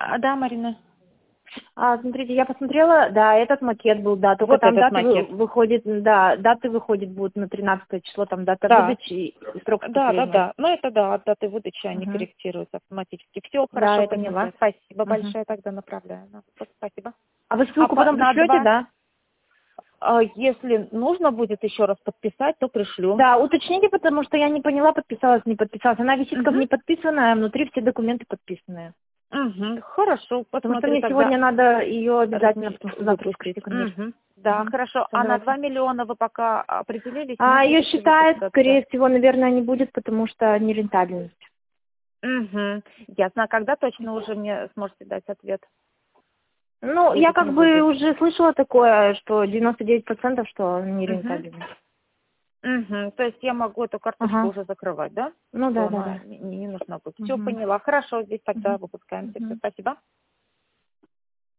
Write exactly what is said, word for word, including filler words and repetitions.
А, да, Марина. А, смотрите, я посмотрела, да, этот макет был, да, только Вот там этот даты вы- макет. выходит, да, даты выходят будут на тринадцатое число, там дата Да. выдачи и срок Да, да, вступления. да. Ну, это да, от даты выдачи они Угу. корректируются автоматически. Все Да, хорошо, я поняла. поняла. Спасибо Угу. большое, тогда направляю. Да, вот спасибо. А вы А ссылку по- потом на пришлете, два, да? а, если нужно будет еще раз подписать, то пришлю. Да, уточните, потому что я не поняла, подписалась, не подписалась. Она висит как Угу. не подписанная, а внутри все документы подписанные. Угу. Хорошо, Потому что посмотрю мне тогда. сегодня надо ее обязательно, размещ- потому что завтра выпустить. почти конверт. Мгм. Да, Угу. хорошо. Все, А на давайте. два миллиона вы пока определились? А Нет, ее будет ли считает, выпускаться? скорее всего, наверное, не будет, потому что нерентабельность. Угу. Ясно. А когда точно уже мне сможете дать ответ? Ну, я Будет, как не бы будет? уже слышала такое, что девяносто девять процентов, что Угу. нерентабельность. Угу. То есть я могу эту карточку Ага. уже закрывать, да? Ну Что да, да, она да. не, не нужна будет. Все Угу. поняла. Хорошо, здесь тогда Угу. выпускаемся. Все, Угу. спасибо.